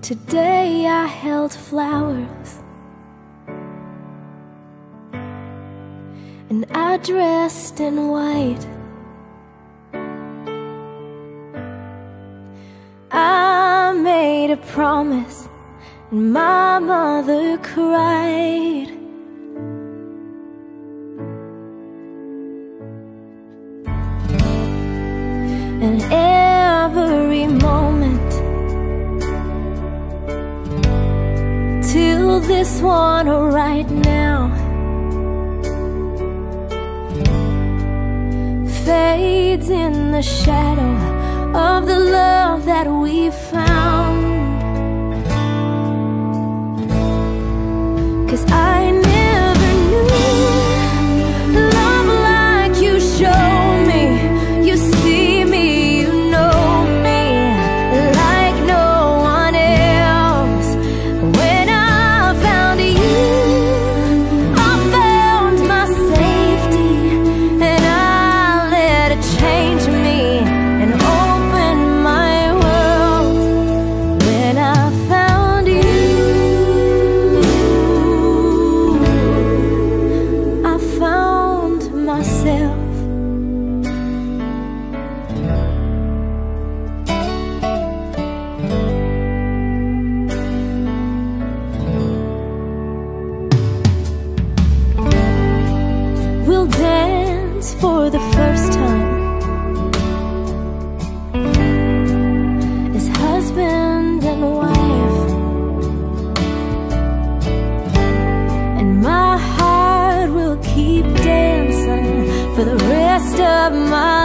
Today I held flowers and I dressed in white. I made a promise and my mother cried. And every moment till this one right now fades in the shadow of the love that we found. 'Cause I never knew love like you show me. You see me, you know me like no one else. When I found you, I found my safety, and I let it change me and open my world. When I found you, I found myself. We'll dance for the first time as husband and wife, and my heart will keep dancing for the rest of my